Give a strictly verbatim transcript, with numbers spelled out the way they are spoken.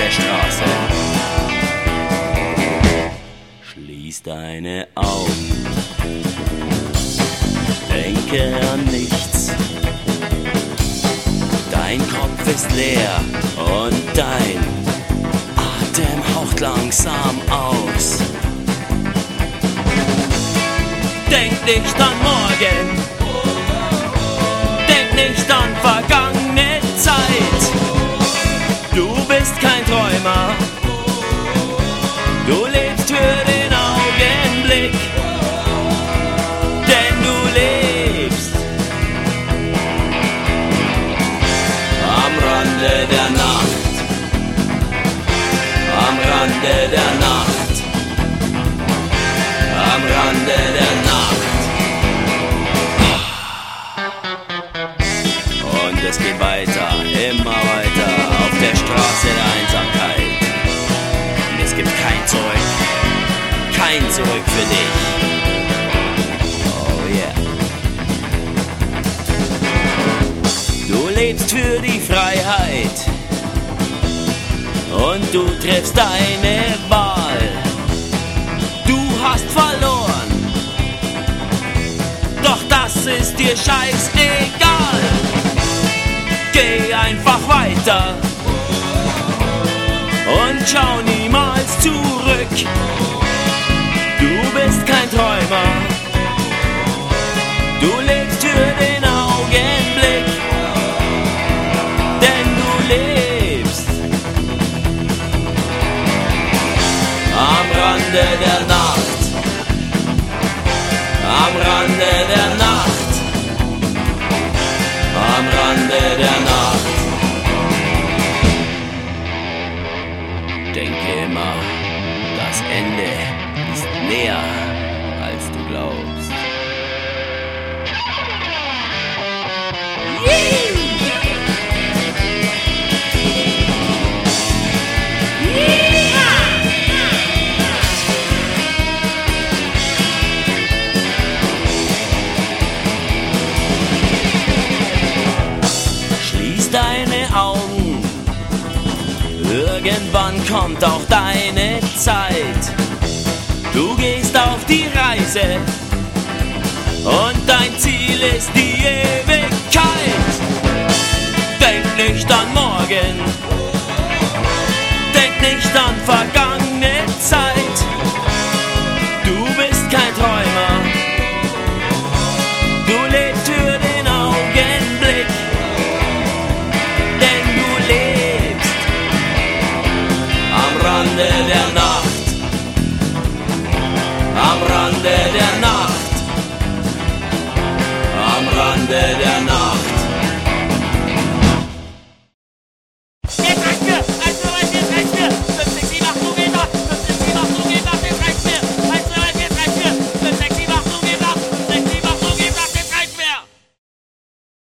der Straße. Schließ deine Augen, denke an nichts. Dein Kopf ist leer und dein Atem haucht langsam aus. Denk nicht an morgen, denk nicht an vergangene Zeit. Du bist kein Träumer, du lebst für den Augenblick, denn du lebst am Rande der Nacht, am Rande der Nacht, am Rande der Nacht. Und es geht weiter, immer weiter auf der Straße der Einsamkeit. Und es gibt kein Zurück, kein Zurück für dich. Oh yeah. Du lebst für die Freiheit und du triffst deine Wahl. Du hast verloren, doch das ist dir scheißegal. Geh einfach weiter und schau niemals zurück. Du bist kein Träumer, du lebst für den Augenblick, denn du lebst am Rande der Nacht, am Rande der Nacht, am Rande der Nacht. Denke immer, das Ende ist näher, als du glaubst. Schließ deine Augen, irgendwann kommt auch deine Zeit. Du gehst auf die Reise und dein Ziel ist die Ewigkeit. Denk nicht an morgen, denk nicht an vergangene Zeit. Du bist kein Träumer, du lebst für den Augenblick, denn du lebst am Rande der Nacht, am Rande der Nacht, am Rande der Nacht.